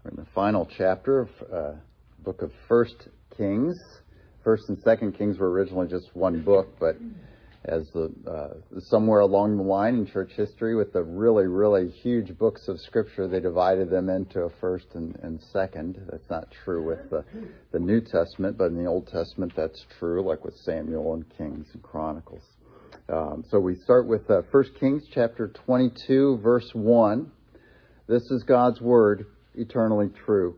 We're in the final chapter of book of First Kings. First and Second Kings were originally just one book, but as somewhere along the line in church history with the really huge books of Scripture, they divided them into a first and second. That's not true with the New Testament, but in the Old Testament that's true, like with Samuel and Kings and Chronicles. So we start with 1 Kings chapter 22, verse 1. This is God's word, eternally true.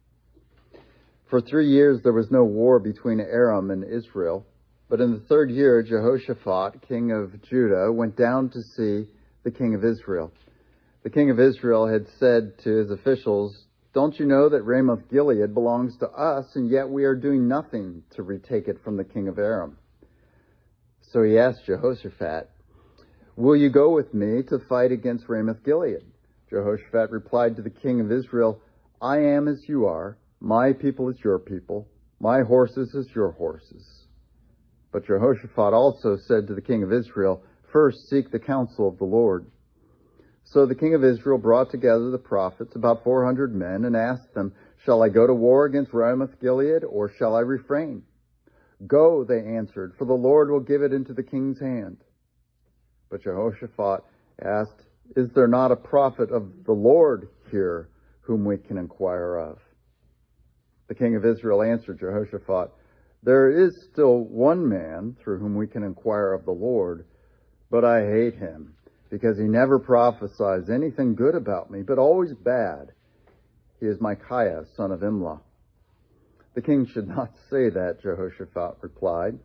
For 3 years there was no war between Aram and Israel, but in the third year Jehoshaphat, king of Judah, went down to see the king of Israel. The king of Israel had said to his officials, "Don't you know that Ramoth-Gilead belongs to us, and yet we are doing nothing to retake it from the king of Aram?" So he asked Jehoshaphat, "Will you go with me to fight against Ramoth-Gilead?" Jehoshaphat replied to the king of Israel, "I am as you are. My people is your people. My horses is your horses." But Jehoshaphat also said to the king of Israel, "First seek the counsel of the Lord." So the king of Israel brought together the prophets, about 400 men, and asked them, "Shall I go to war against Ramoth-Gilead, or shall I refrain?" "Go," they answered, "for the Lord will give it into the king's hand." But Jehoshaphat asked, "Is there not a prophet of the Lord here whom we can inquire of?" The king of Israel answered Jehoshaphat, "There is still one man through whom we can inquire of the Lord, but I hate him, because he never prophesies anything good about me, but always bad. He is Micaiah, son of Imlah." "The king should not say that," Jehoshaphat replied.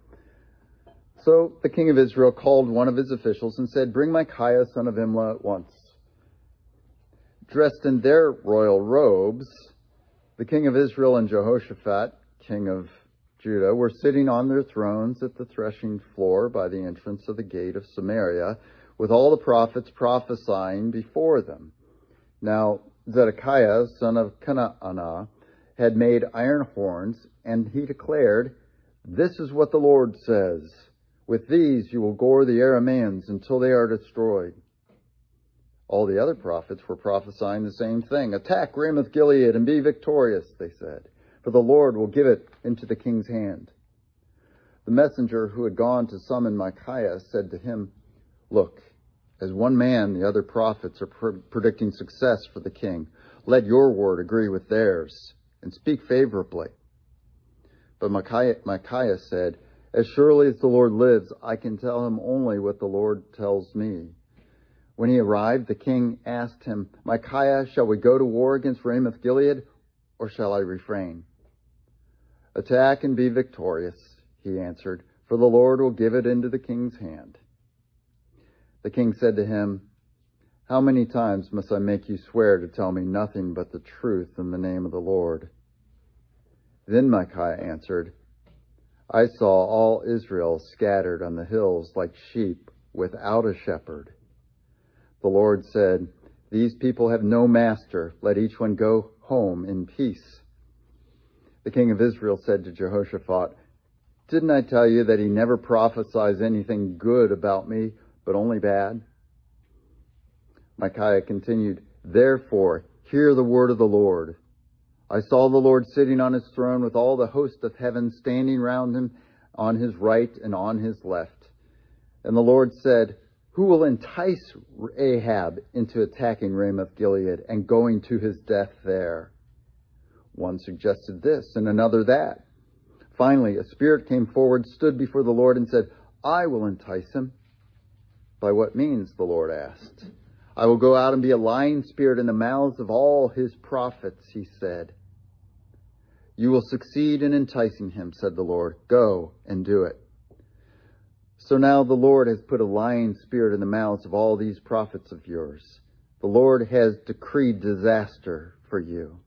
So the king of Israel called one of his officials and said, "Bring Micaiah, son of Imlah, at once." Dressed in their royal robes, the king of Israel and Jehoshaphat, king of Judah, were sitting on their thrones at the threshing floor by the entrance of the gate of Samaria, with all the prophets prophesying before them. Now Zedekiah, son of Kenaanah, had made iron horns, and he declared, "This is what the Lord says. With these you will gore the Arameans until they are destroyed." All the other prophets were prophesying the same thing. "Attack Ramoth-Gilead and be victorious," they said, "for the Lord will give it into the king's hand." The messenger who had gone to summon Micaiah said to him, "Look, as one man the other prophets are predicting success for the king. Let your word agree with theirs, and speak favorably." But Micaiah said, "As surely as the Lord lives, I can tell him only what the Lord tells me." When he arrived, the king asked him, "Micaiah, shall we go to war against Ramoth-Gilead, or shall I refrain?" "Attack and be victorious," he answered, "for the Lord will give it into the king's hand." The king said to him, "How many times must I make you swear to tell me nothing but the truth in the name of the Lord?" Then Micaiah answered, "I saw all Israel scattered on the hills like sheep without a shepherd. The Lord said, 'These people have no master. Let each one go home in peace.'" The king of Israel said to Jehoshaphat, "Didn't I tell you that he never prophesies anything good about me, but only bad?" Micaiah continued, "Therefore, hear the word of the Lord. I saw the Lord sitting on his throne with all the host of heaven standing round him on his right and on his left. And the Lord said, 'Who will entice Ahab into attacking Ramoth-Gilead and going to his death there?' One suggested this and another that. Finally, a spirit came forward, stood before the Lord and said, 'I will entice him.' 'By what means?' the Lord asked. 'I will go out and be a lying spirit in the mouths of all his prophets,' he said. 'You will succeed in enticing him,' said the Lord. 'Go and do it.' So now the Lord has put a lying spirit in the mouths of all these prophets of yours. The Lord has decreed disaster for you."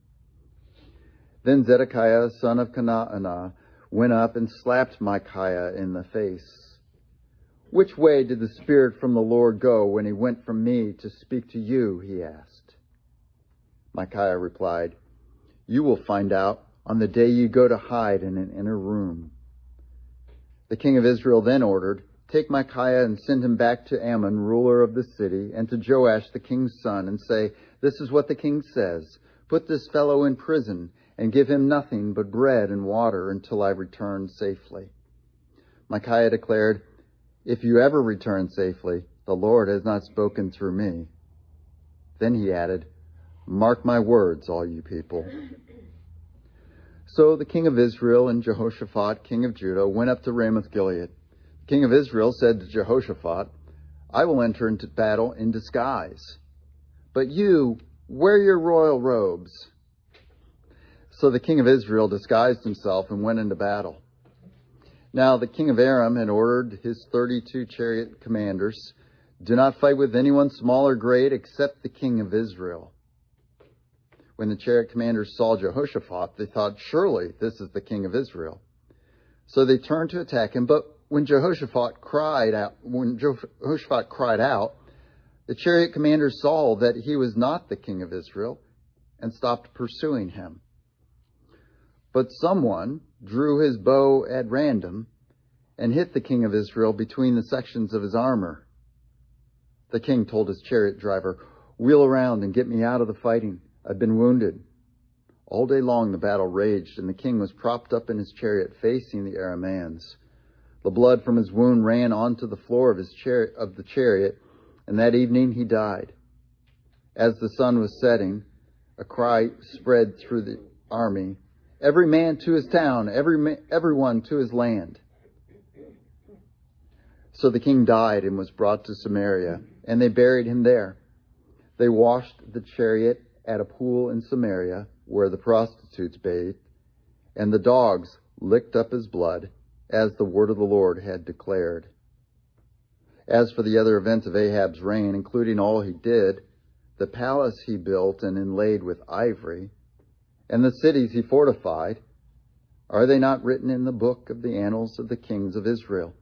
Then Zedekiah, son of Kenaanah, went up and slapped Micaiah in the face. "Which way did the Spirit from the Lord go when he went from me to speak to you?" he asked. Micaiah replied, "You will find out on the day you go to hide in an inner room." The king of Israel then ordered, "Take Micaiah and send him back to Amon, ruler of the city, and to Joash the king's son, and say, 'This is what the king says. Put this fellow in prison and give him nothing but bread and water until I return safely." Micaiah declared, "If you ever return safely, the Lord has not spoken through me." Then he added, "Mark my words, all you people." So the king of Israel and Jehoshaphat, king of Judah, went up to Ramoth Gilead. The king of Israel said to Jehoshaphat, "I will enter into battle in disguise, but you wear your royal robes." So the king of Israel disguised himself and went into battle. Now the king of Aram had ordered his 32 chariot commanders, "Do not fight with anyone small or great except the king of Israel." When the chariot commanders saw Jehoshaphat, they thought, "Surely this is the king of Israel." So they turned to attack him, but when Jehoshaphat cried out, the chariot commanders saw that he was not the king of Israel and stopped pursuing him. But someone drew his bow at random and hit the king of Israel between the sections of his armor. The king told his chariot driver, "Wheel around and get me out of the fighting. I've been wounded." All day long the battle raged, and the king was propped up in his chariot facing the Arameans. The blood from his wound ran onto the floor of the chariot, and that evening he died. As the sun was setting, a cry spread through the army, "Every man to his town, everyone to his land." So the king died and was brought to Samaria, and they buried him there. They washed the chariot at a pool in Samaria where the prostitutes bathed, and the dogs licked up his blood, as the word of the Lord had declared. As for the other events of Ahab's reign, including all he did, the palace he built and inlaid with ivory, and the cities he fortified, are they not written in the book of the annals of the kings of Israel?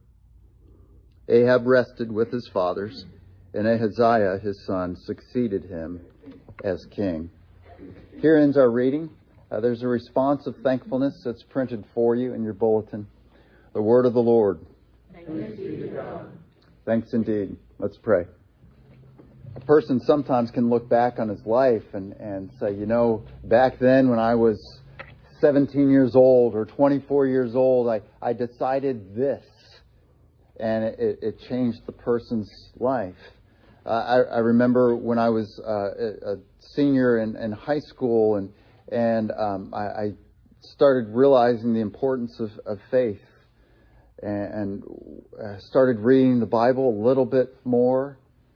Ahab rested with his fathers, and Ahaziah his son succeeded him as king. Here ends our reading. There's a response of thankfulness that's printed for you in your bulletin. The word of the Lord. Thanks be to God. Thanks indeed. Let's pray. A person sometimes can look back on his life and say, back then when I was 17 years old or 24 years old, I decided this, and it changed the person's life. I remember when I was a senior in high school, and I started realizing the importance of faith, and started reading the Bible a little bit more.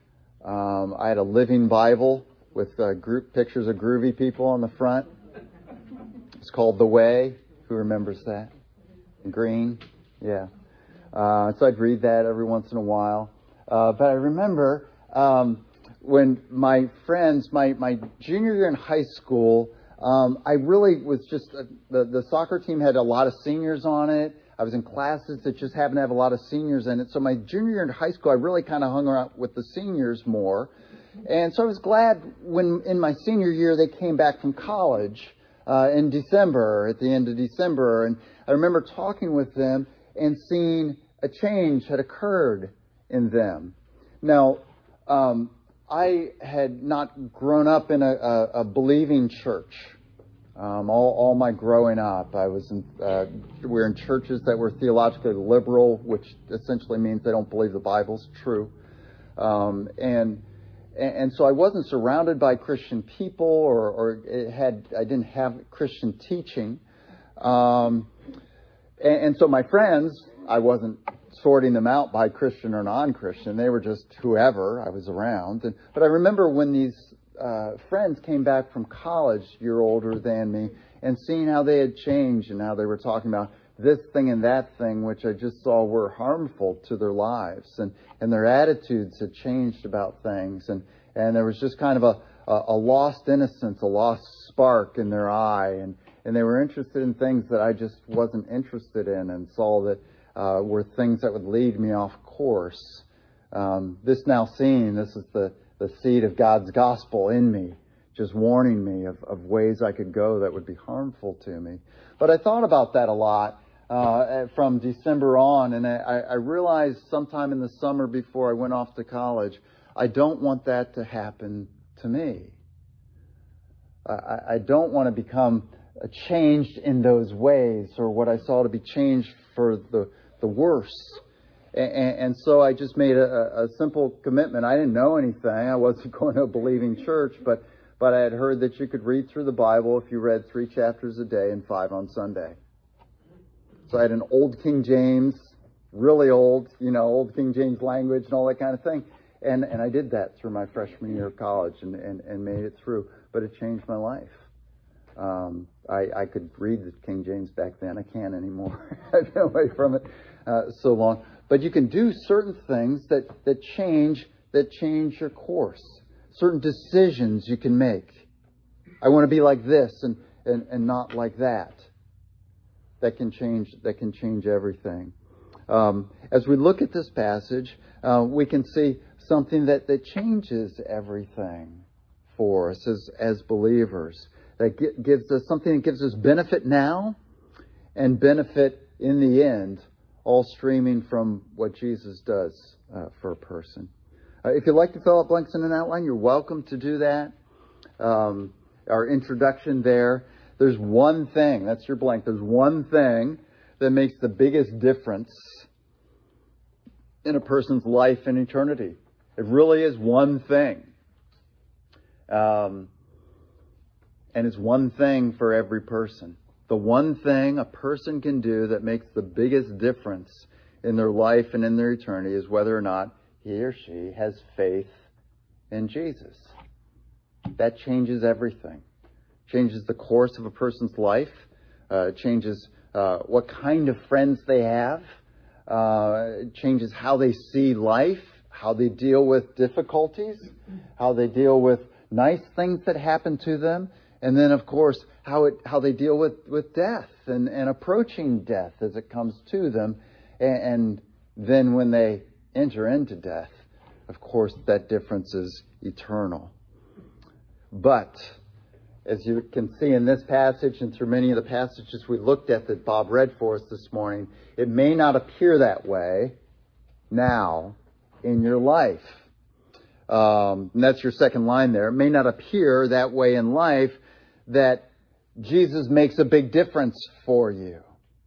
I had a living Bible with pictures of groovy people on the front. It's called The Way. Who remembers that? Green? Yeah. So I'd read that every once in a while. But I remember when my friends, my junior year in high school, I really was just, the soccer team had a lot of seniors on it. I was in classes that just happened to have a lot of seniors in it. So my junior year in high school, I really kind of hung around with the seniors more. And so I was glad when in my senior year they came back from college in December, at the end of December. And I remember talking with them and seeing a change had occurred in them. Now, I had not grown up in a believing church. All my growing up, we were in churches that were theologically liberal, which essentially means they don't believe the Bible's true. And so I wasn't surrounded by Christian people, I didn't have Christian teaching. And so my friends, I wasn't sorting them out by Christian or non-Christian. They were just whoever I was around. But I remember when these friends came back from college, a year older than me, and seeing how they had changed and how they were talking about this thing and that thing, which I just saw were harmful to their lives, and their attitudes had changed about things, and there was just kind of a lost innocence, a lost spark in their eye, and they were interested in things that I just wasn't interested in, and saw that were things that would lead me off course. This is the seed of God's gospel in me, just warning me of ways I could go that would be harmful to me. But I thought about that a lot from December on, and I realized sometime in the summer before I went off to college, I don't want that to happen to me. I don't want to become changed in those ways, or what I saw to be changed for the worse. And so I just made a simple commitment. I didn't know anything. I wasn't going to a believing church, but I had heard that you could read through the Bible if you read 3 chapters a day and 5 on Sunday. So I had an old King James, really old, old King James language and all that kind of thing. And I did that through my freshman year of college and made it through. But it changed my life. I could read the King James back then. I can't anymore. I've been away from it so long. But you can do certain things that change your course. Certain decisions you can make. I want to be like this and not like that. That can change everything. As we look at this passage, we can see something that changes everything for us as believers. That gives us something that gives us benefit now and benefit in the end, all streaming from what Jesus does for a person. If you'd like to fill out blanks in an outline, you're welcome to do that. Our introduction there. There's one thing, that's your blank, there's one thing that makes the biggest difference in a person's life and eternity. It really is one thing. And it's one thing for every person. The one thing a person can do that makes the biggest difference in their life and in their eternity is whether or not he or she has faith in Jesus. That changes everything. Changes the course of a person's life. Changes what kind of friends they have. Changes how they see life. How they deal with difficulties. How they deal with nice things that happen to them. And then, of course, how they deal with death and approaching death as it comes to them. And then when they enter into death, of course, that difference is eternal. But as you can see in this passage and through many of the passages we looked at that Bob read for us this morning, it may not appear that way now in your life. And that's your second line there. It may not appear that way in life that Jesus makes a big difference for you.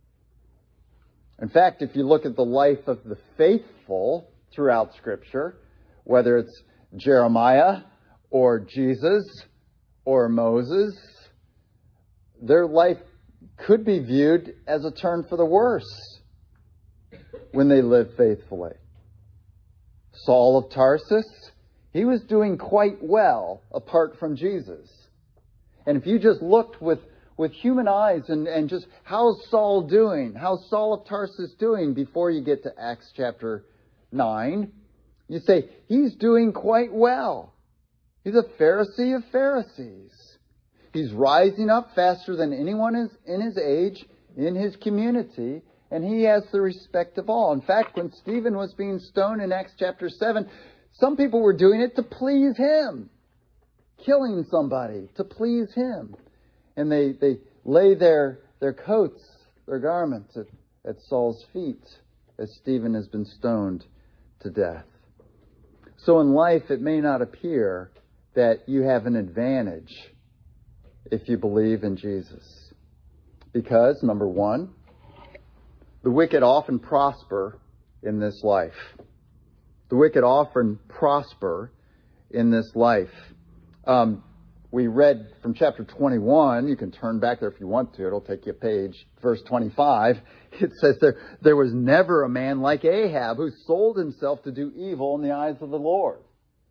In fact, if you look at the life of the faithful throughout Scripture, whether it's Jeremiah or Jesus or Moses, their life could be viewed as a turn for the worse when they lived faithfully. Saul of Tarsus, he was doing quite well apart from Jesus. And if you just looked with human eyes and just how's Saul doing? How's Saul of Tarsus doing before you get to Acts chapter 9? You say, he's doing quite well. He's a Pharisee of Pharisees. He's rising up faster than anyone is in his age, in his community, and he has the respect of all. In fact, when Stephen was being stoned in Acts chapter 7, some people were doing it to please him. Killing somebody to please him. And they lay their coats, their garments at Saul's feet as Stephen has been stoned to death. So in life, it may not appear that you have an advantage if you believe in Jesus. Because, number one, the wicked often prosper in this life. The wicked often prosper in this life. We read from chapter 21, you can turn back there if you want to, it'll take you a page, verse 25, it says there was never a man like Ahab who sold himself to do evil in the eyes of the Lord.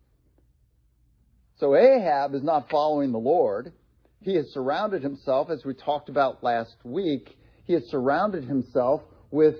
So Ahab is not following the Lord. He has surrounded himself, as we talked about last week, he has surrounded himself with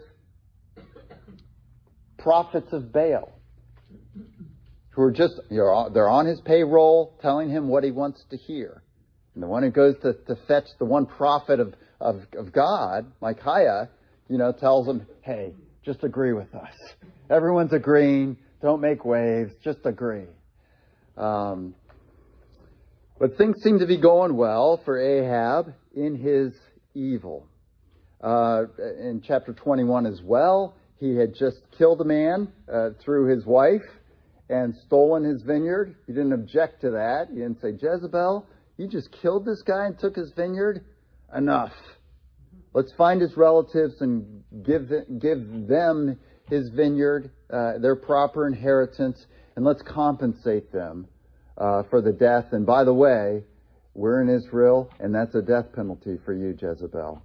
prophets of Baal. Who are just, they're on his payroll telling him what he wants to hear. And the one who goes to fetch the one prophet of God, Micaiah, tells him, hey, just agree with us. Everyone's agreeing. Don't make waves. Just agree. But things seem to be going well for Ahab in his evil. In chapter 21 as well, he had just killed a man through his wife and stolen his vineyard. He didn't object to that. He didn't say, Jezebel, You just killed this guy and took his vineyard? Enough. Let's find his relatives and give them his vineyard, their proper inheritance, and let's compensate them for the death. And by the way, we're in Israel, and that's a death penalty for you, Jezebel.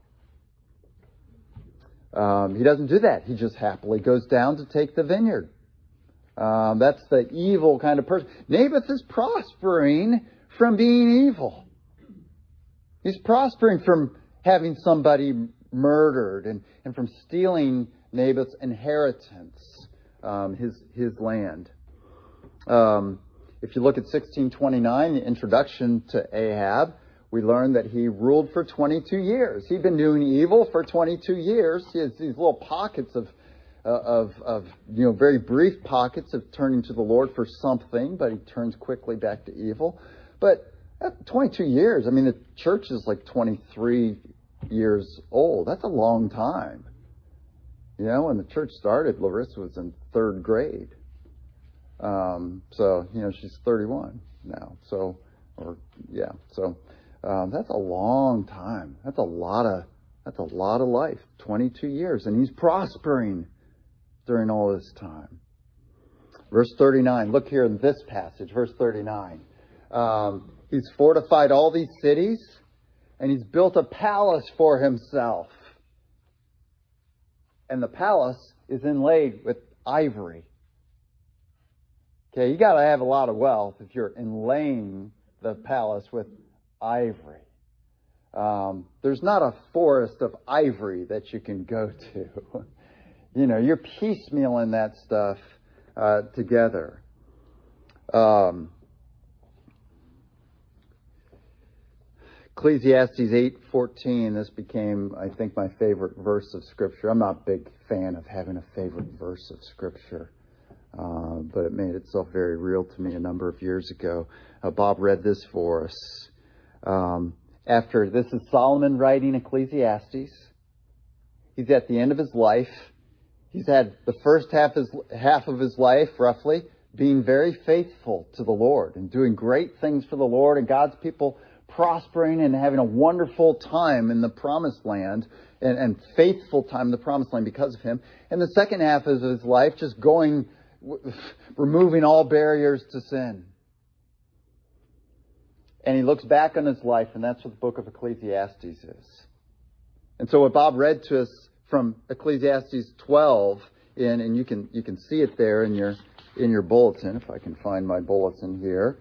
He doesn't do that. He just happily goes down to take the vineyard. That's the evil kind of person. Naboth is prospering from being evil. He's prospering from having somebody murdered and from stealing Naboth's inheritance, his land. If you look at 1629, the introduction to Ahab, we learn that he ruled for 22 years. He'd been doing evil for 22 years. He has these little pockets of very brief pockets of turning to the Lord for something, but he turns quickly back to evil. But at 22 years, I mean, the church is like 23 years old. That's a long time. When the church started, Larissa was in 3rd grade. She's 31 now. So that's a long time. That's a lot of life. 22 years. And he's prospering during all this time. Verse 39. Look here in this passage, verse 39. He's fortified all these cities, and he's built a palace for himself. And the palace is inlaid with ivory. Okay, you got to have a lot of wealth if you're inlaying the palace with ivory. There's not a forest of ivory that you can go to. You're piecemealing that stuff together. Ecclesiastes 8:14, this became, I think, my favorite verse of Scripture. I'm not a big fan of having a favorite verse of Scripture, but it made itself very real to me a number of years ago. Bob read this for us. This is Solomon writing Ecclesiastes. He's at the end of his life. He's had the first half of his life, roughly, being very faithful to the Lord and doing great things for the Lord and God's people, prospering and having a wonderful time in the promised land and faithful time in the promised land because of him. And the second half of his life just removing all barriers to sin. And he looks back on his life, and that's what the book of Ecclesiastes is. And so what Bob read to us from Ecclesiastes 12, and you can see it there in your bulletin, if I can find my bulletin here.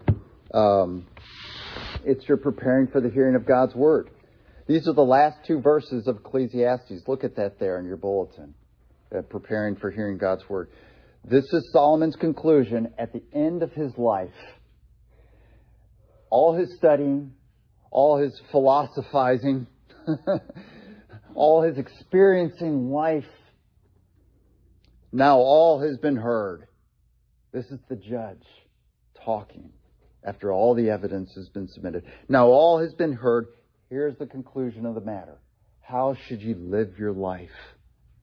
It's you're preparing for the hearing of God's word. These are the last 2 verses of Ecclesiastes. Look at that there in your bulletin. Preparing for hearing God's word. This is Solomon's conclusion at the end of his life. All his studying, all his philosophizing, all his experiencing life, now all has been heard. This is the judge talking after all the evidence has been submitted. Now all has been heard. Here's the conclusion of the matter. How should you live your life?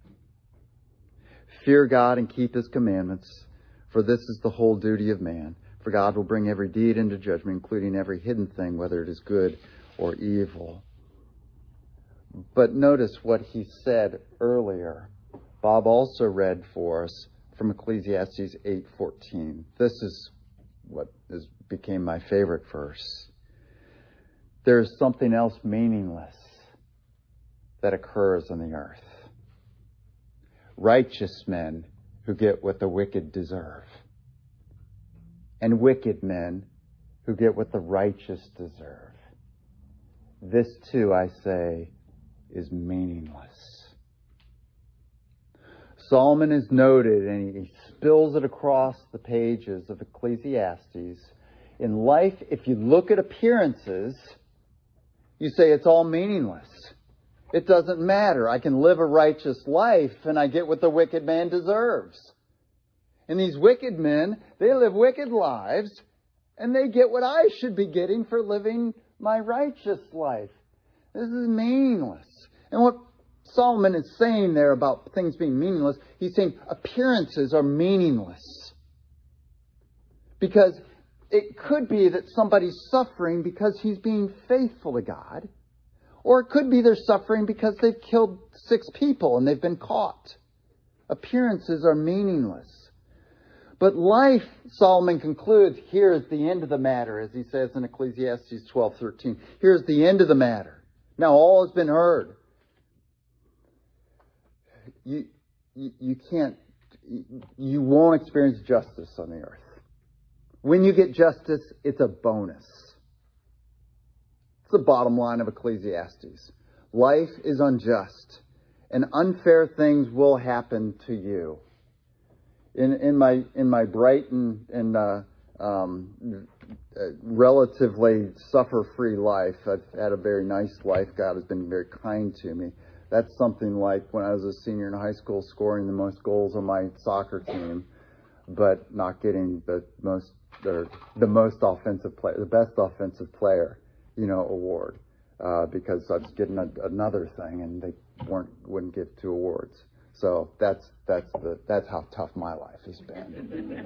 Fear God and keep his commandments, for this is the whole duty of man. For God will bring every deed into judgment, including every hidden thing, whether it is good or evil. But notice what he said earlier. Bob also read for us from Ecclesiastes 8:14. This is what became my favorite verse. There is something else meaningless that occurs on the earth. Righteous men who get what the wicked deserve. And wicked men who get what the righteous deserve. This too, I say, is meaningless. Solomon is noted, and he spills it across the pages of Ecclesiastes. In life, if you look at appearances, you say it's all meaningless. It doesn't matter. I can live a righteous life, and I get what the wicked man deserves. And these wicked men, they live wicked lives, and they get what I should be getting for living my righteous life. This is meaningless. And what Solomon is saying there about things being meaningless, he's saying appearances are meaningless. Because it could be that somebody's suffering because he's being faithful to God. Or it could be they're suffering because they've killed 6 people and they've been caught. Appearances are meaningless. But life, Solomon concludes, here is the end of the matter, as he says in Ecclesiastes 12:13. Here's the end of the matter. Now all has been heard. You won't experience justice on the earth. When you get justice, it's a bonus. It's the bottom line of Ecclesiastes. Life is unjust, and unfair things will happen to you. In my bright and relatively suffer-free life, I've had a very nice life. God has been very kind to me. That's something like when I was a senior in high school, scoring the most goals on my soccer team, but not getting the most offensive player, the best offensive player, award, because I was getting another thing and they wouldn't give 2 awards. So that's how tough my life has been.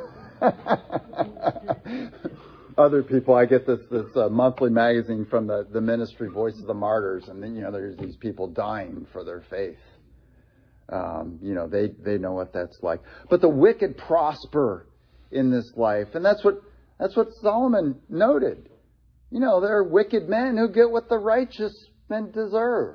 Other people, I get this monthly magazine from the ministry, Voice of the Martyrs, and then there's these people dying for their faith. They know what that's like. But the wicked prosper in this life, and that's what Solomon noted. There are wicked men who get what the righteous men deserve.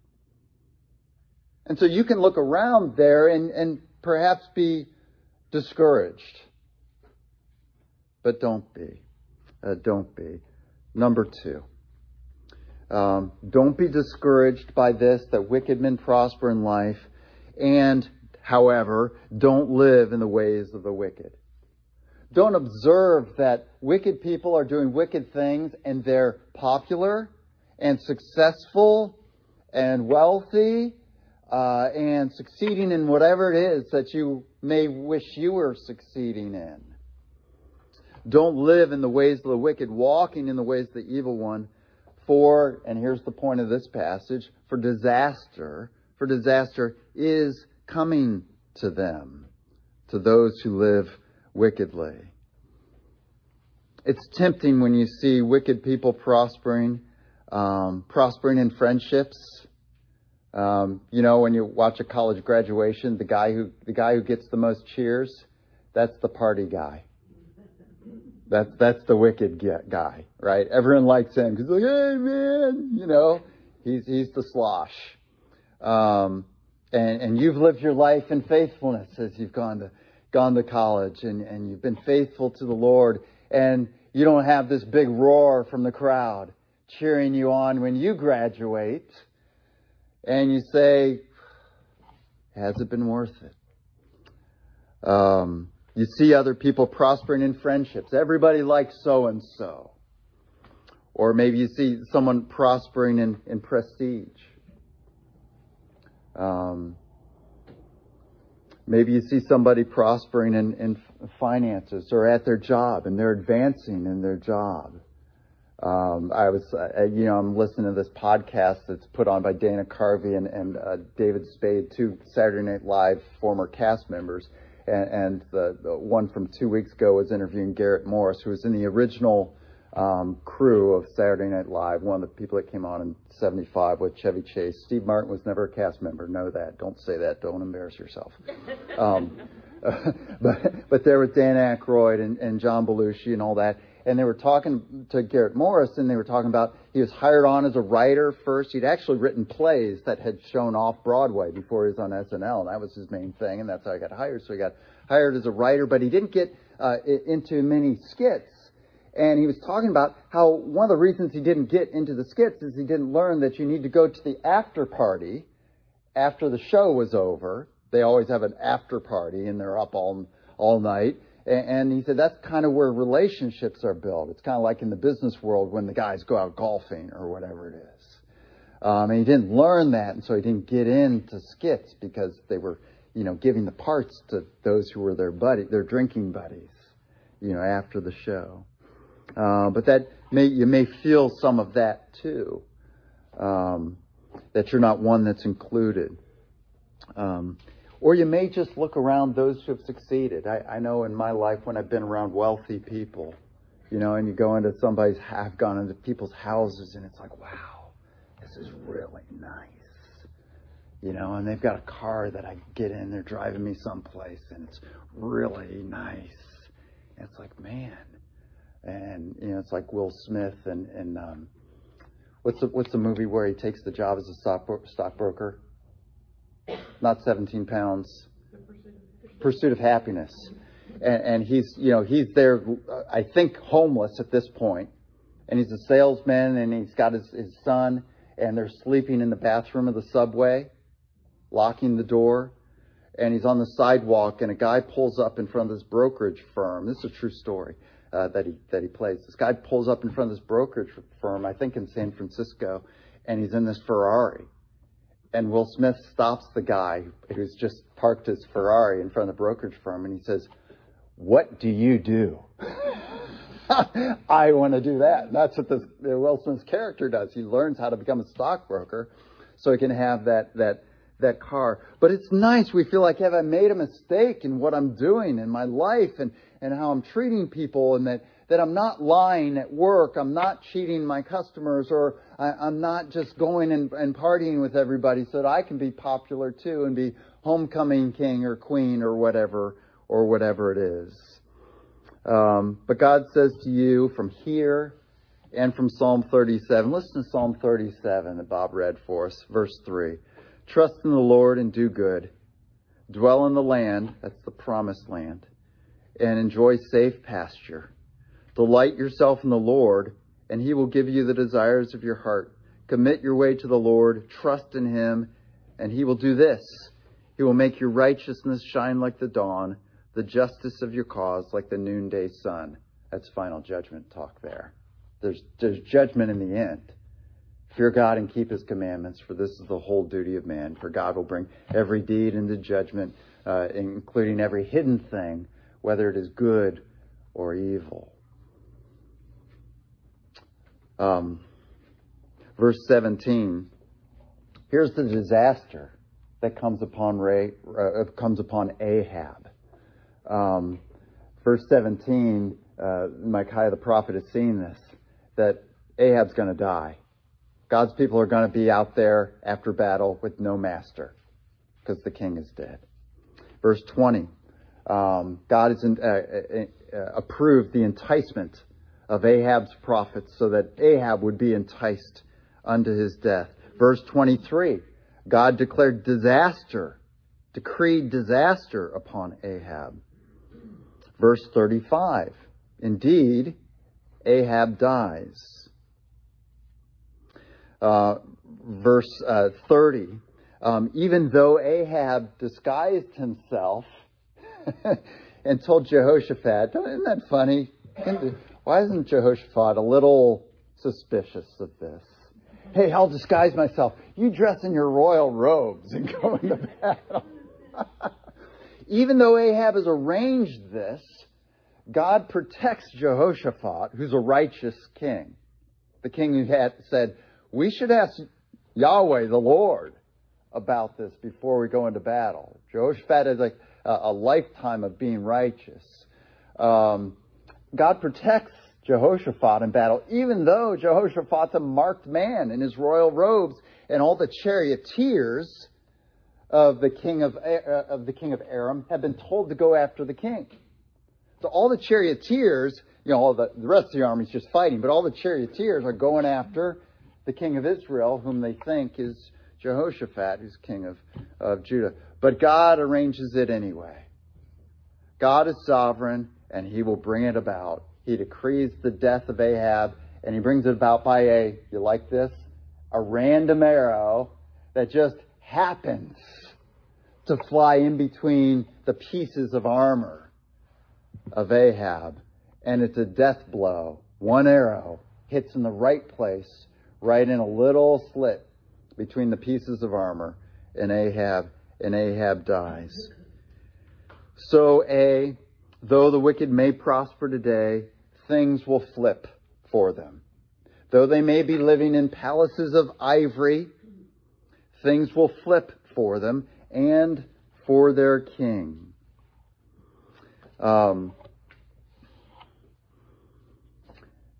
And so you can look around there and perhaps be discouraged. But don't be. Don't be. Number 2. Don't be discouraged by this, that wicked men prosper in life. And, however, don't live in the ways of the wicked. Don't observe that wicked people are doing wicked things and they're popular and successful and wealthy and succeeding in whatever it is that you may wish you were succeeding in. Don't live in the ways of the wicked, walking in the ways of the evil one, and here's the point of this passage, for disaster is coming to them, to those who live wickedly. It's tempting when you see wicked people prospering in friendships. When you watch a college graduation, the guy who gets the most cheers, that's the party guy. That's the wicked guy, right? Everyone likes him because like, hey man, he's the slosh. And you've lived your life in faithfulness as you've gone to college and you've been faithful to the Lord, and you don't have this big roar from the crowd cheering you on when you graduate, and you say, has it been worth it? You see other people prospering in friendships. Everybody likes so-and-so. Or maybe you see someone prospering in prestige. Maybe you see somebody prospering in finances or at their job, and they're advancing in their job. I'm listening to this podcast that's put on by Dana Carvey and David Spade, 2 Saturday Night Live former cast members. And the one from 2 weeks ago was interviewing Garrett Morris, who was in the original crew of Saturday Night Live, one of the people that came on in 1975 with Chevy Chase. Steve Martin was never a cast member. Know that. Don't say that. Don't embarrass yourself. But there was Dan Aykroyd and John Belushi and all that. And they were talking to Garrett Morris, and they were talking about he was hired on as a writer first. He'd actually written plays that had shown off Broadway before he was on SNL, and that was his main thing, and that's how he got hired. So he got hired as a writer, but he didn't get into many skits. And he was talking about how one of the reasons he didn't get into the skits is he didn't learn that you need to go to the after party after the show was over. They always have an after party, and they're up all night. And he said that's kind of where relationships are built. It's kind of like in the business world when the guys go out golfing or whatever it is. And he didn't learn that, and so he didn't get into skits because they were, giving the parts to those who were their drinking buddies, after the show. But you may feel some of that too, that you're not one that's included. Or you may just look around those who have succeeded. I know in my life when I've been around wealthy people, You know, and you go into I've gone into people's houses and it's like, wow, this is really nice. You know, and they've got a car that I get in, they're driving me someplace and it's really nice. And it's like, man. And, you know, it's like Will Smith and what's the movie where he takes the job as a stockbroker? Not 17 Pounds. Pursuit of Happiness. And he's there, I think, homeless at this point. And he's a salesman, and he's got his son, and they're sleeping in the bathroom of the subway, locking the door. And he's on the sidewalk, and a guy pulls up in front of this brokerage firm. This is a true story that he plays. This guy pulls up in front of this brokerage firm, I think in San Francisco, and he's in this Ferrari. And Will Smith stops the guy who's just parked his Ferrari in front of the brokerage firm, and he says, "What do you do?" I want to do that. And that's what Will Smith's character does. He learns how to become a stockbroker so he can have that car. But it's nice. We feel like, have I made a mistake in what I'm doing in my life and how I'm treating people, and that I'm not lying at work, I'm not cheating my customers, or I'm not just going and partying with everybody so that I can be popular too and be homecoming king or queen or whatever it is. But God says to you from here and from Psalm 37, listen to Psalm 37 that Bob read for us, verse 3. Trust in the Lord and do good. Dwell in the land, that's the promised land, and enjoy safe pasture. Delight yourself in the Lord, and he will give you the desires of your heart. Commit your way to the Lord, trust in him, and he will do this. He will make your righteousness shine like the dawn, the justice of your cause like the noonday sun. That's final judgment talk there. There's judgment in the end. Fear God and keep his commandments, for this is the whole duty of man. For God will bring every deed into judgment, including every hidden thing, whether it is good or evil. Verse 17. Here's the disaster that comes upon Ahab. Verse 17, Micaiah the prophet is seeing this, that Ahab's going to die. God's people are going to be out there after battle with no master because the king is dead. Verse 20, God has approved the enticement of Ahab's prophets so that Ahab would be enticed unto his death. Verse 23, God declared decreed disaster upon Ahab. Verse 35, indeed, Ahab dies. Verse 30, even though Ahab disguised himself and told Jehoshaphat, isn't that funny? Why isn't Jehoshaphat a little suspicious of this? Hey, I'll disguise myself. You dress in your royal robes and go into battle. Even though Ahab has arranged this, God protects Jehoshaphat, who's a righteous king. The king who had said, we should ask Yahweh, the Lord, about this before we go into battle. Jehoshaphat has like a lifetime of being righteous. God protects Jehoshaphat in battle, even though Jehoshaphat's a marked man in his royal robes, and all the charioteers of the king of Aram have been told to go after the king. So all the charioteers, all the rest of the army's just fighting, but all the charioteers are going after the king of Israel, whom they think is Jehoshaphat, who's king of Judah. But God arranges it anyway. God is sovereign, and he will bring it about. He decrees the death of Ahab, and he brings it about by you like this? A random arrow that just happens to fly in between the pieces of armor of Ahab. And it's a death blow. One arrow hits in the right place, right in a little slit between the pieces of armor, and Ahab dies. So though the wicked may prosper today, things will flip for them. Though they may be living in palaces of ivory, things will flip for them and for their king.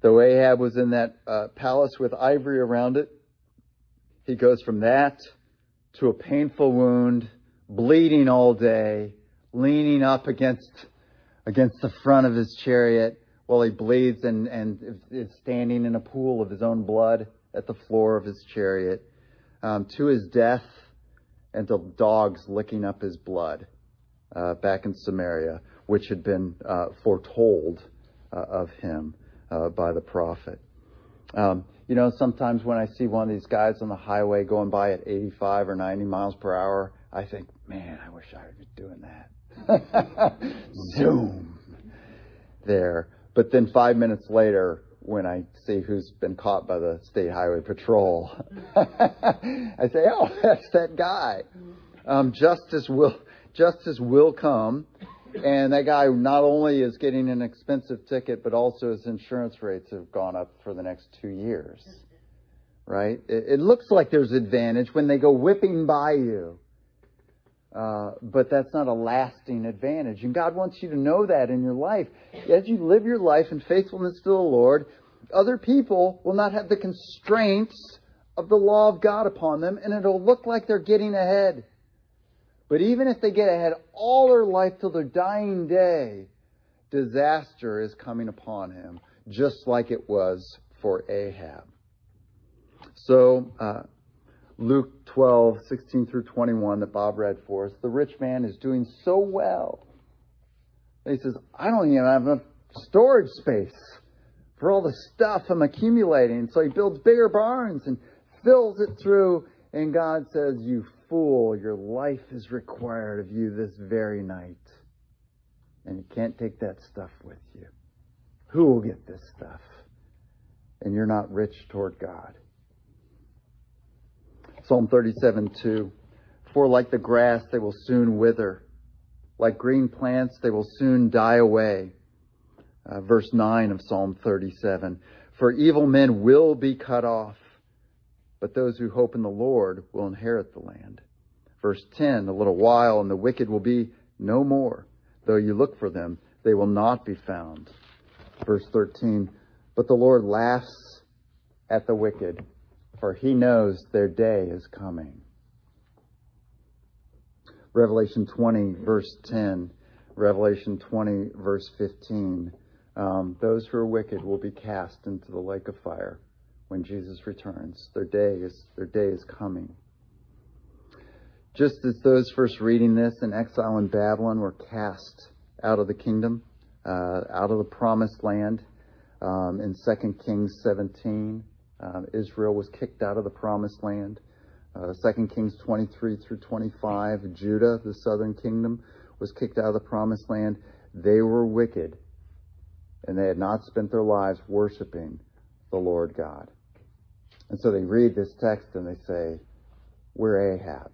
Though Ahab was in that palace with ivory around it, he goes from that to a painful wound, bleeding all day, leaning up against the front of his chariot while he bleeds and is standing in a pool of his own blood at the floor of his chariot, to his death and to dogs licking up his blood back in Samaria, which had been foretold of him by the prophet. Sometimes when I see one of these guys on the highway going by at 85 or 90 miles per hour, I think, man, I wish I was doing that. Zoom there. But then 5 minutes later, when I see who's been caught by the State Highway Patrol, I say, oh, that's that guy. Justice will come. And that guy not only is getting an expensive ticket, but also his insurance rates have gone up for the next 2 years, right? It looks like there's advantage when they go whipping by you. But that's not a lasting advantage. And God wants you to know that in your life. As you live your life in faithfulness to the Lord, other people will not have the constraints of the law of God upon them, and it'll look like they're getting ahead. But even if they get ahead all their life till their dying day, disaster is coming upon him, just like it was for Ahab. So, Luke 12:16 through 21 that Bob read for us, the rich man is doing so well. He says, I don't even have enough storage space for all the stuff I'm accumulating. So he builds bigger barns and fills it through. And God says, you fool, your life is required of you this very night. And you can't take that stuff with you. Who will get this stuff? And you're not rich toward God. Psalm 37:2. For like the grass, they will soon wither. Like green plants, they will soon die away. Verse 9 of Psalm 37. For evil men will be cut off, but those who hope in the Lord will inherit the land. Verse 10, a little while, and the wicked will be no more. Though you look for them, they will not be found. Verse 13, but the Lord laughs at the wicked, for he knows their day is coming. Revelation 20, verse 10. Revelation 20, verse 15. Those who are wicked will be cast into the lake of fire when Jesus returns. Their day is coming. Just as those first reading this in exile in Babylon were cast out of the kingdom, out of the promised land, in 2 Kings 17, Israel was kicked out of the promised land. 2 Kings 23 through 25, Judah, the southern kingdom, was kicked out of the promised land. They were wicked, and they had not spent their lives worshiping the Lord God. And so they read this text and they say, we're Ahab.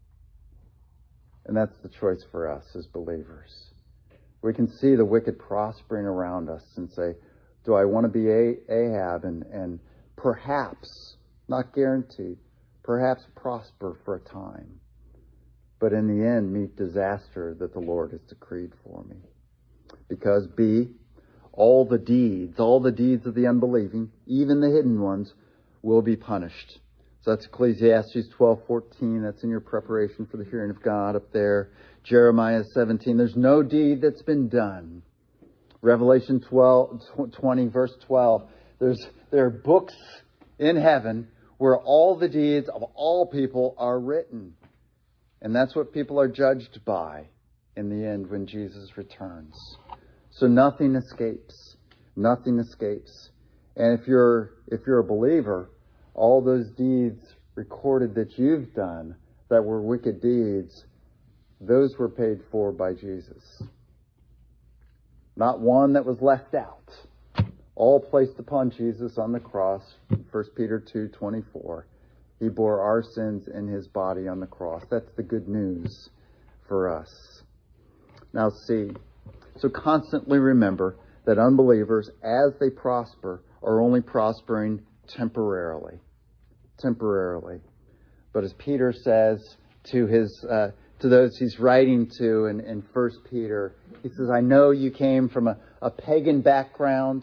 And that's the choice for us as believers. We can see the wicked prospering around us and say, do I want to be Ahab and perhaps, not guaranteed, perhaps prosper for a time, but in the end meet disaster that the Lord has decreed for me? Because B, all the deeds of the unbelieving, even the hidden ones, will be punished. So that's Ecclesiastes 12:14. That's in your preparation for the hearing of God up there. Jeremiah 17. There's no deed that's been done. Revelation 20, verse 12. There are books in heaven where all the deeds of all people are written. And that's what people are judged by in the end when Jesus returns. So nothing escapes. Nothing escapes. And if you're a believer, all those deeds recorded that you've done that were wicked deeds, those were paid for by Jesus. Not one that was left out. All placed upon Jesus on the cross. 1 Peter 2:24. He bore our sins in his body on the cross. That's the good news for us. Now see, so constantly remember that unbelievers, as they prosper, are only prospering temporarily. Temporarily. But as Peter says to those he's writing to in 1 Peter, he says, I know you came from a pagan background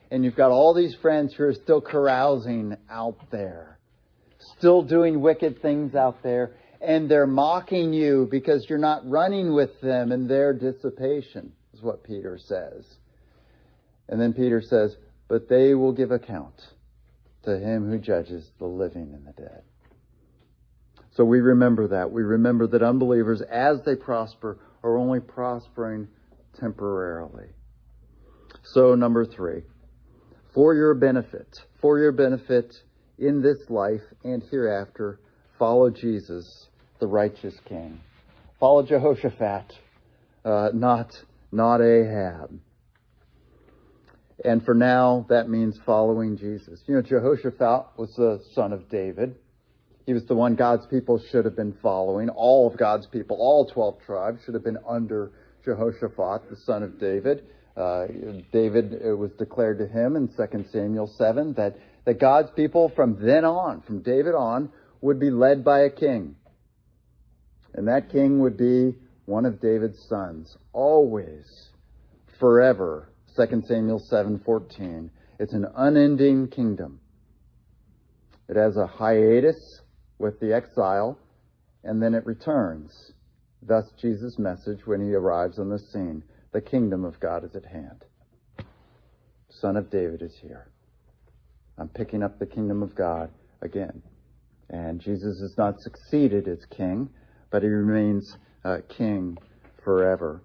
and you've got all these friends who are still carousing out there, still doing wicked things out there, and they're mocking you because you're not running with them in their dissipation, is what Peter says. And then Peter says, but they will give account to him who judges the living and the dead. So we remember that. We remember that unbelievers, as they prosper, are only prospering temporarily. So number 3, for your benefit in this life and hereafter, follow Jesus, the righteous King. Follow Jehoshaphat, not Ahab. And for now, that means following Jesus. You know, Jehoshaphat was the son of David. He was the one God's people should have been following. All of God's people, all 12 tribes, should have been under Jehoshaphat, the son of David. It was declared to him in 2 Samuel 7 that God's people from then on, from David on, would be led by a king. And that king would be one of David's sons, always, forever. 2 Samuel 7:14. It's an unending kingdom. It has a hiatus with the exile, and then it returns. Thus Jesus' message when he arrives on the scene. The kingdom of God is at hand. Son of David is here. I'm picking up the kingdom of God again. And Jesus has not succeeded as king, but he remains king forever.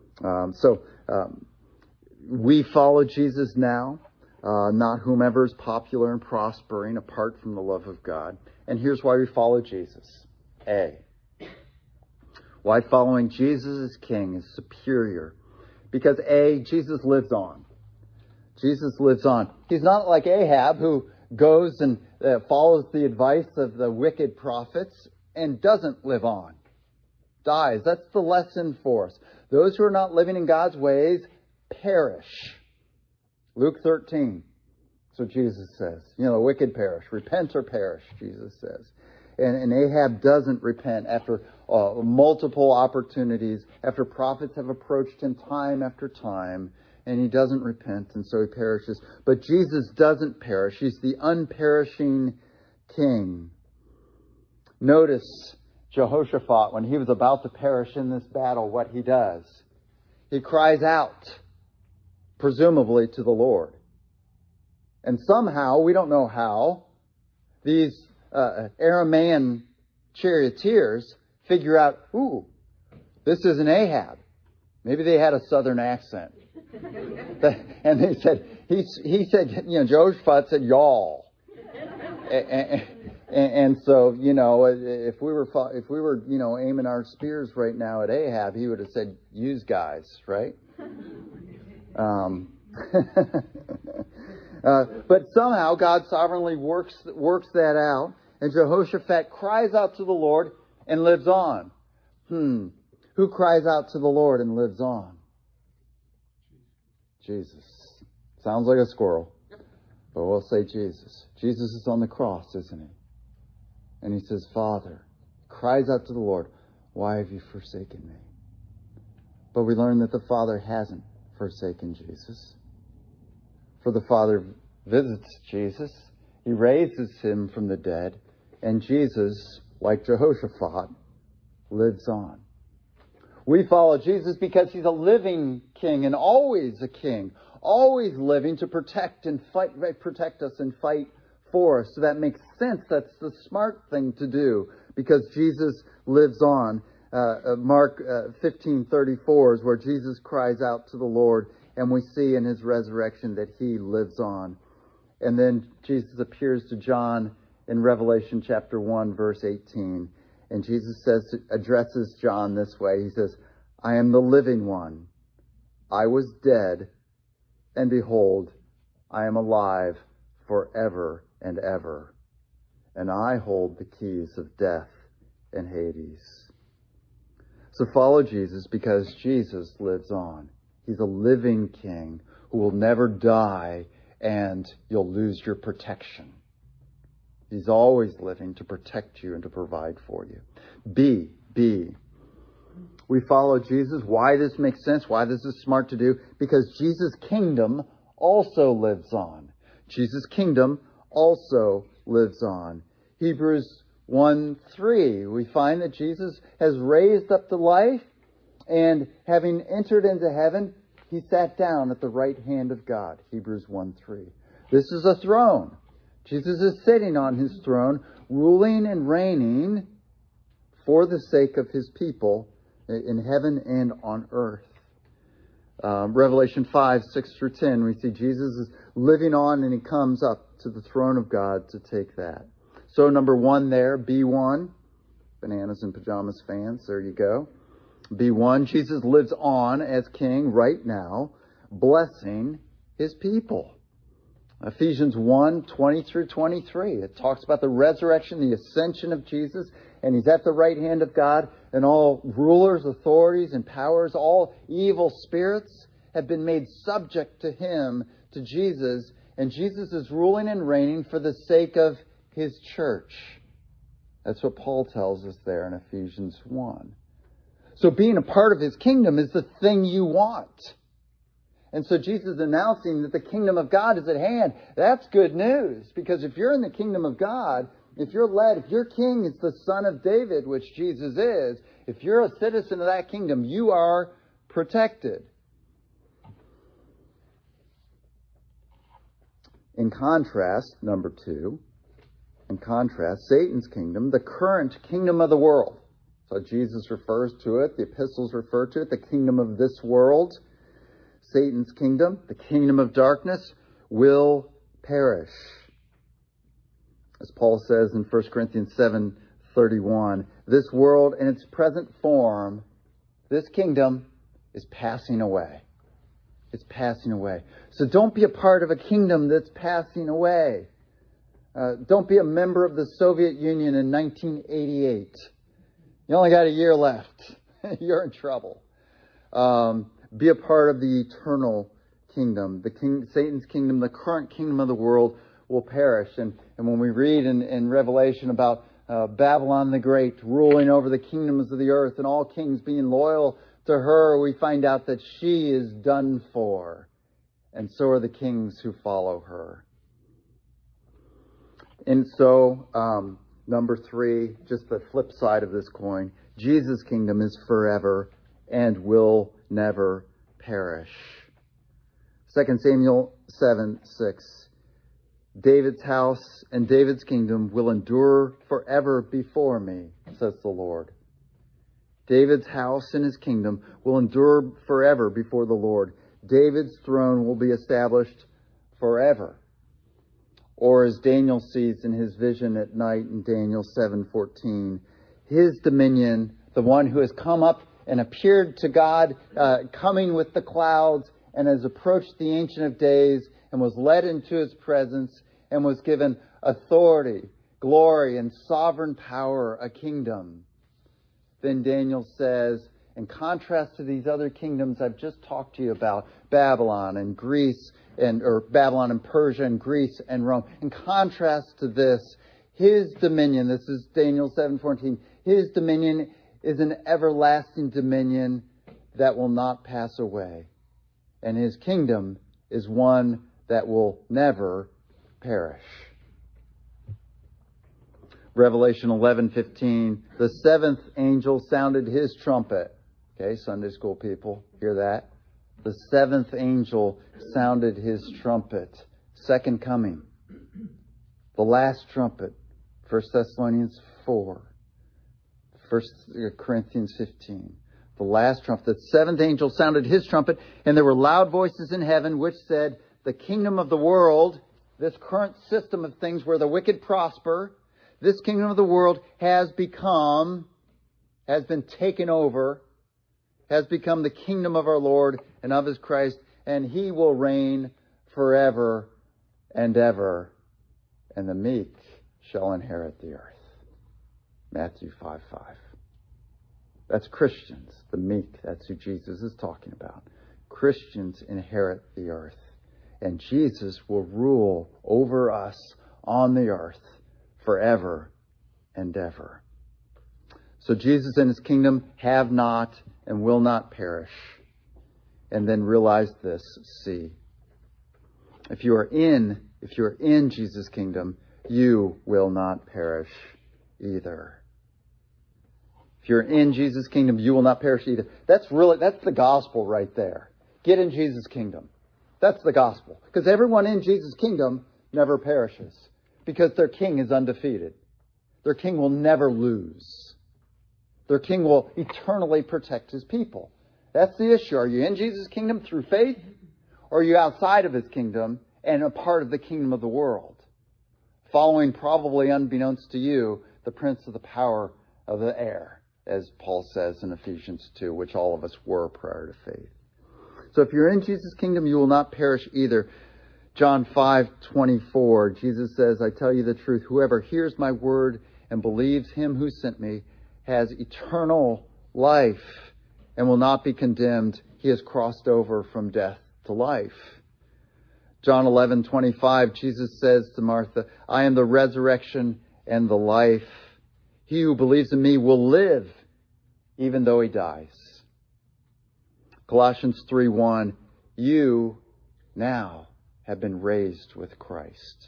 We follow Jesus now, not whomever is popular and prospering apart from the love of God. And here's why we follow Jesus. Why following Jesus as king is superior. Because Jesus lives on. Jesus lives on. He's not like Ahab, who goes and follows the advice of the wicked prophets and doesn't live on. Dies. That's the lesson for us. Those who are not living in God's ways perish. Luke 13. That's what Jesus says. You know, the wicked perish. Repent or perish, Jesus says. And Ahab doesn't repent after multiple opportunities, after prophets have approached him time after time, and he doesn't repent, and so he perishes. But Jesus doesn't perish. He's the unperishing king. Notice Jehoshaphat, when he was about to perish in this battle, what he does. He cries out, presumably to the Lord. And somehow, we don't know how, these Aramaean charioteers figure out, this isn't Ahab. Maybe they had a southern accent. And they said, he said, Jehoshaphat said, y'all. And so, if we were, aiming our spears right now at Ahab, he would have said, use guys, right? But somehow God sovereignly works that out, and Jehoshaphat cries out to the Lord and lives on. Who cries out to the Lord and lives on? Jesus. Sounds like a squirrel, but we'll say Jesus. Jesus is on the cross, isn't he? And he says, Father, cries out to the Lord, why have you forsaken me? But we learn that the Father hasn't forsaken Jesus. For the Father visits Jesus. He raises him from the dead. And Jesus, like Jehoshaphat, lives on. We follow Jesus because he's a living king and always a king. Always living to protect us and fight for us. So that makes sense. That's the smart thing to do because Jesus lives on. Mark 15:34 is where Jesus cries out to the Lord, and we see in his resurrection that he lives on. And then Jesus appears to John in Revelation chapter 1, verse 18. And Jesus addresses John this way. He says, I am the living one. I was dead, and behold, I am alive forever and ever. And I hold the keys of death and Hades. So follow Jesus because Jesus lives on. He's a living king who will never die, and you'll lose your protection. He's always living to protect you and to provide for you. B. We follow Jesus. Why this makes sense, why this is smart to do, because Jesus' kingdom also lives on. Jesus' kingdom also lives on. Hebrews 1:3, we find that Jesus has raised up to life, and having entered into heaven, he sat down at the right hand of God. Hebrews 1:3. This is a throne. Jesus is sitting on his throne, ruling and reigning for the sake of his people in heaven and on earth. Revelation 5:6-10, we see Jesus is living on, and he comes up to the throne of God to take that. So number one there, B1, Bananas and Pajamas fans, there you go. B1, Jesus lives on as king right now, blessing his people. Ephesians 1:20-23. It talks about the resurrection, the ascension of Jesus, and he's at the right hand of God, and all rulers, authorities, and powers, all evil spirits have been made subject to him, to Jesus, and Jesus is ruling and reigning for the sake of his church. That's what Paul tells us there in Ephesians 1. So being a part of his kingdom is the thing you want. And so Jesus is announcing that the kingdom of God is at hand. That's good news, because if you're in the kingdom of God, if you're led, if your king is the son of David, which Jesus is, if you're a citizen of that kingdom, you are protected. In contrast, number two, Satan's kingdom, the current kingdom of the world. So Jesus refers to it, the epistles refer to it, the kingdom of this world. Satan's kingdom, the kingdom of darkness, will perish. As Paul says in 1 Corinthians 7:31, this world in its present form, this kingdom is passing away. It's passing away. So don't be a part of a kingdom that's passing away. Don't be a member of the Soviet Union in 1988. You only got a year left. You're in trouble. Be a part of the eternal kingdom. Satan's kingdom, the current kingdom of the world, will perish. And when we read in Revelation about Babylon the Great ruling over the kingdoms of the earth and all kings being loyal to her, we find out that she is done for. And so are the kings who follow her. And so, number three, just the flip side of this coin, Jesus' kingdom is forever and will never perish. 2 Samuel 7:6. David's house and David's kingdom will endure forever before me, says the Lord. David's house and his kingdom will endure forever before the Lord. David's throne will be established forever. Or as Daniel sees in his vision at night in Daniel 7:14, his dominion, the one who has come up and appeared to God, coming with the clouds, and has approached the Ancient of Days and was led into his presence and was given authority, glory, and sovereign power, a kingdom. Then Daniel says, in contrast to these other kingdoms I've just talked to you about, Babylon and Greece, or Babylon and Persia and Greece and Rome, in contrast to this, his dominion, this is Daniel 7:14, his dominion is an everlasting dominion that will not pass away. And his kingdom is one that will never perish. Revelation 11:15, the seventh angel sounded his trumpet. Okay, Sunday school people, hear that? The seventh angel sounded his trumpet. Second coming. The last trumpet. 1 Thessalonians 4. 1 Corinthians 15. The last trumpet. The seventh angel sounded his trumpet, and there were loud voices in heaven which said, the kingdom of the world, this current system of things where the wicked prosper, this kingdom of the world has been taken over, has become the kingdom of our Lord and of his Christ, and he will reign forever and ever, and the meek shall inherit the earth. Matthew 5:5. That's Christians, the meek. That's who Jesus is talking about. Christians inherit the earth, and Jesus will rule over us on the earth forever and ever. So Jesus and his kingdom have not and will not perish. And then realize this, see. If you are in Jesus' kingdom, you will not perish either. If you're in Jesus' kingdom, you will not perish either. That's the gospel right there. Get in Jesus' kingdom. That's the gospel. Because everyone in Jesus' kingdom never perishes. Because their king is undefeated. Their king will never lose. Their king will eternally protect his people. That's the issue. Are you in Jesus' kingdom through faith? Or are you outside of his kingdom and a part of the kingdom of the world? Following, probably unbeknownst to you, the prince of the power of the air, as Paul says in Ephesians 2, which all of us were prior to faith. So if you're in Jesus' kingdom, you will not perish either. John 5:24, Jesus says, I tell you the truth, whoever hears my word and believes him who sent me has eternal life and will not be condemned. He has crossed over from death to life. John 11:25, Jesus says to Martha, I am the resurrection and the life. He who believes in me will live even though he dies. Colossians 3:1, you now have been raised with Christ.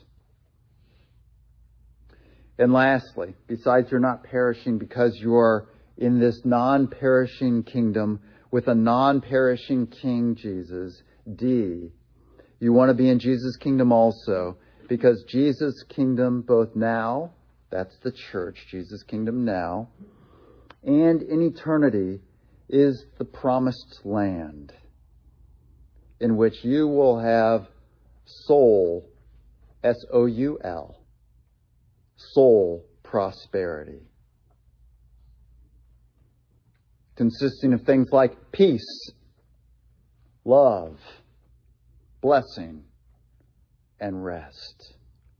And lastly, besides you're not perishing because you are in this non-perishing kingdom with a non-perishing King Jesus, D, you want to be in Jesus' kingdom also, because Jesus' kingdom both now, that's the church, Jesus' kingdom now, and in eternity is the promised land in which you will have soul, S-O-U-L, soul prosperity, consisting of things like peace, love, blessing, and rest.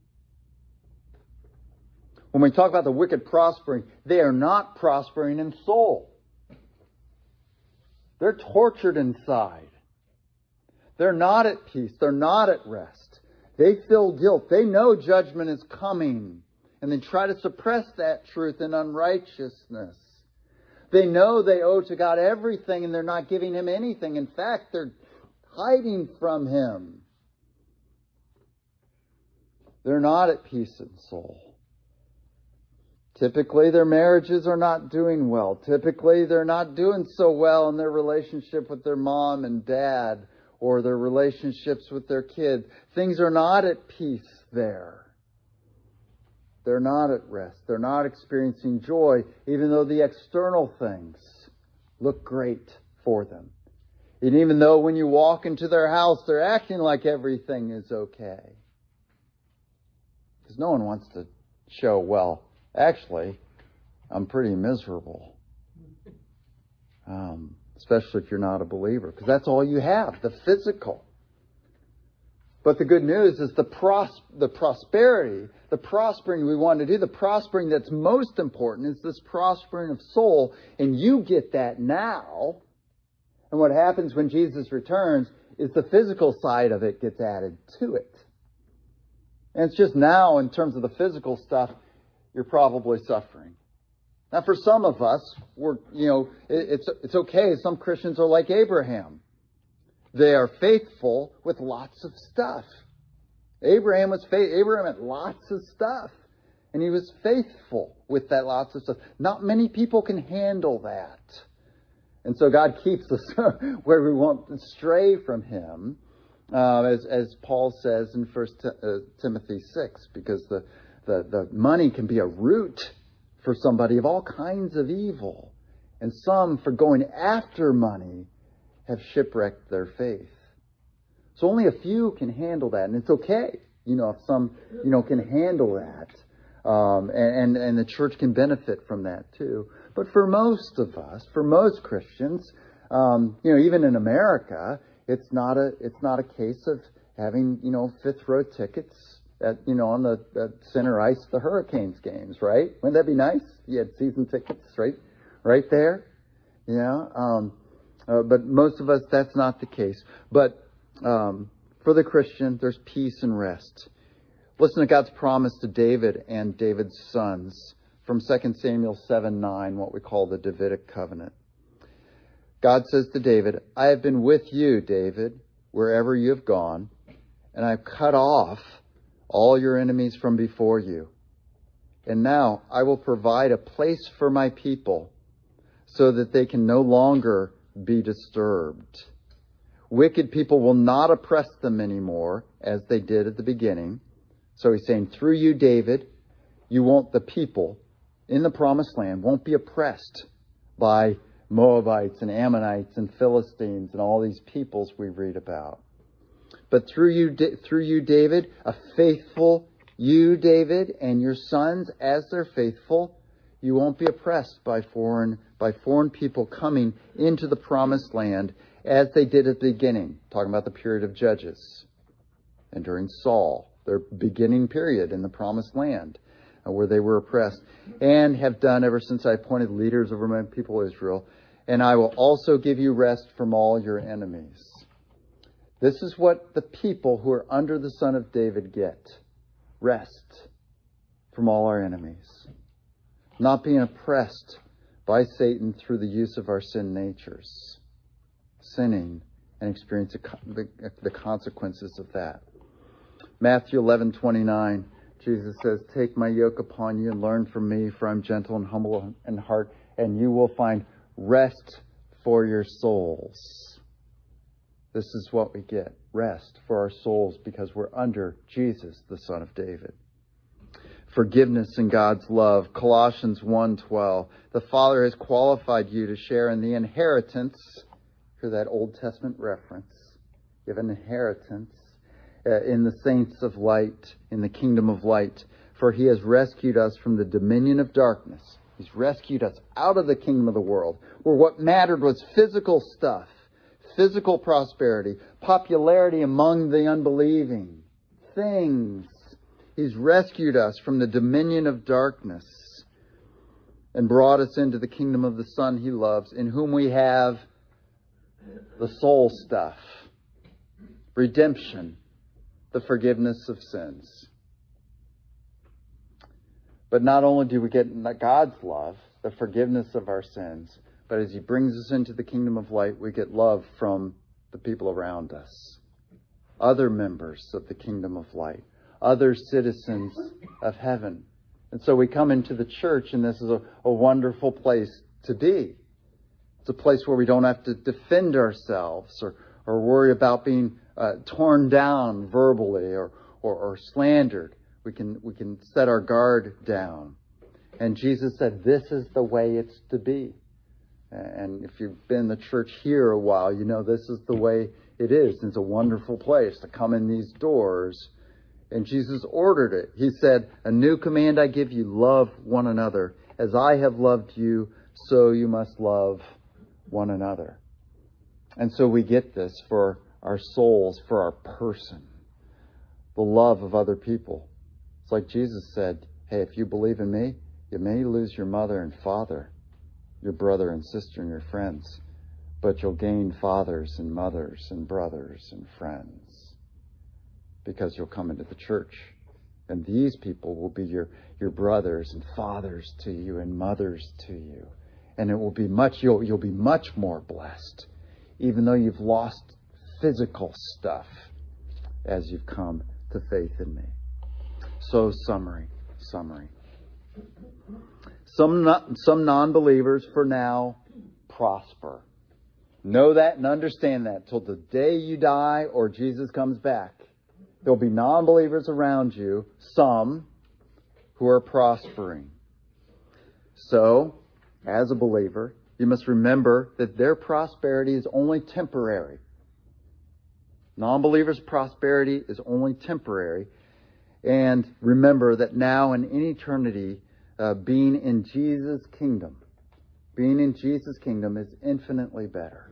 When we talk about the wicked prospering, they are not prospering in soul. They're tortured inside. They're not at peace. They're not at rest. They feel guilt. They know judgment is coming. And they try to suppress that truth in unrighteousness. They know they owe to God everything and they're not giving him anything. In fact, they're hiding from him. They're not at peace in soul. Typically, their marriages are not doing well. Typically, they're not doing so well in their relationship with their mom and dad or their relationships with their kids. Things are not at peace there. They're not at rest. They're not experiencing joy, even though the external things look great for them. And even though when you walk into their house, they're acting like everything is okay. Because no one wants to show, well, actually, I'm pretty miserable. Especially if you're not a believer. Because that's all you have, the physical. But the good news is the prosperity, the prospering we want to do, the prospering that's most important is this prospering of soul. And you get that now. And what happens when Jesus returns is the physical side of it gets added to it. And it's just now, in terms of the physical stuff, you're probably suffering. Now, for some of us, it's okay. Some Christians are like Abraham. They are faithful with lots of stuff. Abraham had lots of stuff. And he was faithful with that lots of stuff. Not many people can handle that. And so God keeps us where we won't stray from him. As Paul says in 1 Timothy 6, because the money can be a root for somebody of all kinds of evil. And some, for going after money, have shipwrecked their faith. So only a few can handle that. And it's okay, if some, can handle that. And the church can benefit from that too. But for most of us, for most Christians, even in America, it's not a case of having, fifth row tickets on the center ice of the Hurricanes games, right? Wouldn't that be nice? You had season tickets, right there. But most of us, that's not the case. But for the Christian, there's peace and rest. Listen to God's promise to David and David's sons from 2 Samuel 7:9, what we call the Davidic covenant. God says to David, I have been with you, David, wherever you have gone, and I've cut off all your enemies from before you. And now I will provide a place for my people so that they can no longer be disturbed. Wicked people will not oppress them anymore as they did at the beginning. So he's saying, through you, David, the people in the promised land won't be oppressed by Moabites and Ammonites and Philistines and all these peoples we read about. But through you, David, a faithful you, David, and your sons, as they're faithful, you won't be oppressed by foreign people coming into the promised land as they did at the beginning. Talking about the period of Judges and during Saul, their beginning period in the promised land, where they were oppressed, and have done ever since I appointed leaders over my people Israel. And I will also give you rest from all your enemies. This is what the people who are under the Son of David get. Rest from all our enemies. Not being oppressed by Satan through the use of our sin natures. Sinning and experiencing the consequences of that. Matthew 11:29, Jesus says, take my yoke upon you and learn from me, for I'm gentle and humble in heart, and you will find rest for your souls. This is what we get, rest for our souls, because we're under Jesus, the Son of David. Forgiveness in God's love. Colossians 1:12. The Father has qualified you to share in the inheritance. Hear that Old Testament reference. You have an inheritance in the saints of light, in the kingdom of light. For he has rescued us from the dominion of darkness. He's rescued us out of the kingdom of the world, where what mattered was physical stuff, physical prosperity, popularity among the unbelieving, things. He's rescued us from the dominion of darkness and brought us into the kingdom of the Son he loves, in whom we have the soul stuff, redemption, the forgiveness of sins. But not only do we get God's love, the forgiveness of our sins, but as he brings us into the kingdom of light, we get love from the people around us, other members of the kingdom of light, other citizens of heaven. And so we come into the church, and this is a wonderful place to be. It's a place where we don't have to defend ourselves or worry about being torn down verbally or slandered. We can set our guard down. And Jesus said, this is the way it's to be. And if you've been in the church here a while, you know this is the way it is. It's a wonderful place to come in these doors. And Jesus ordered it. He said, a new command I give you, love one another. As I have loved you, so you must love one another. And so we get this for our souls, for our person. The love of other people. It's like Jesus said, hey, if you believe in me, you may lose your mother and father, your brother and sister and your friends, but you'll gain fathers and mothers and brothers and friends because you'll come into the church. And these people will be your brothers and fathers to you and mothers to you. And it will be you'll be much more blessed, even though you've lost physical stuff as you've come to faith in me. So summary. Some non-believers for now prosper. Know that and understand that till the day you die or Jesus comes back. There'll be non-believers around you, some who are prospering. So, as a believer, you must remember that their prosperity is only temporary. Non-believers' prosperity is only temporary. And remember that now and in eternity, being in Jesus' kingdom is infinitely better.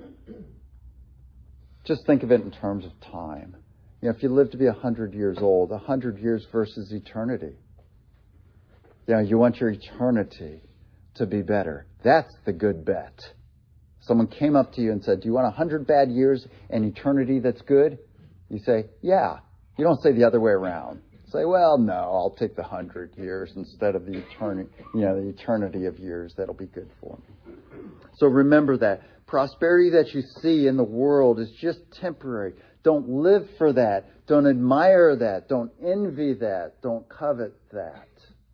Just think of it in terms of time. You know, if you live to be 100 years old, 100 years versus eternity. You know, you want your eternity to be better. That's the good bet. Someone came up to you and said, do you want 100 bad years and eternity that's good? You say, yeah. You don't say the other way around. Say, well, no, I'll take the 100 years instead of the eternity of years. That'll be good for me. So remember that prosperity that you see in the world is just temporary. Don't live for that. Don't admire that. Don't envy that. Don't covet that.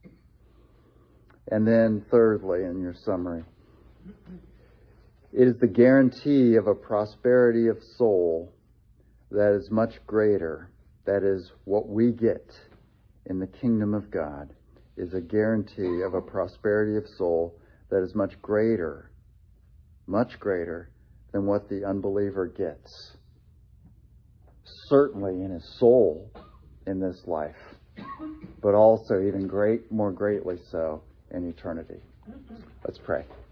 And then thirdly, in your summary, it is the guarantee of a prosperity of soul that is much greater. That is what we get in the kingdom of God, is a guarantee of a prosperity of soul that is much greater than what the unbeliever gets. Certainly in his soul in this life, but also even more greatly so in eternity. Let's pray.